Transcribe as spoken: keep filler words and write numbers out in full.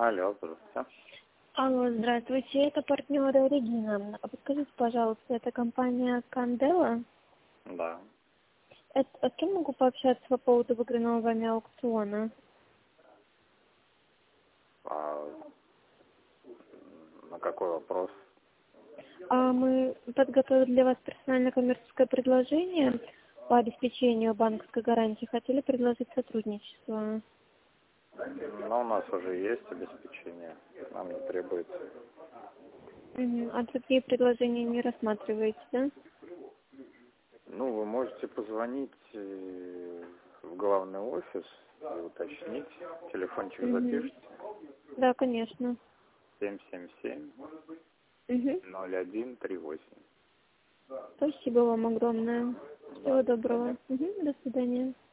Алло, здравствуйте. Алло, здравствуйте, это партнер Регина. А подскажите, пожалуйста, это компания Кандела? Да. Это, а с кем могу пообщаться по поводу выигранного вами аукциона? А на какой вопрос? А мы подготовили для вас персональное коммерческое предложение по обеспечению банковской гарантии. Хотели предложить сотрудничество. Ну, у нас уже есть обеспечение, нам не требуется. Угу. А другие предложения не рассматриваете, да? Ну, вы можете позвонить э, в главный офис и уточнить. Телефончик Угу. запишите. Да, конечно. семь семь семь Угу. ноль один три восемь. Спасибо вам огромное. Всего Да, до доброго. свидания. Угу. До свидания.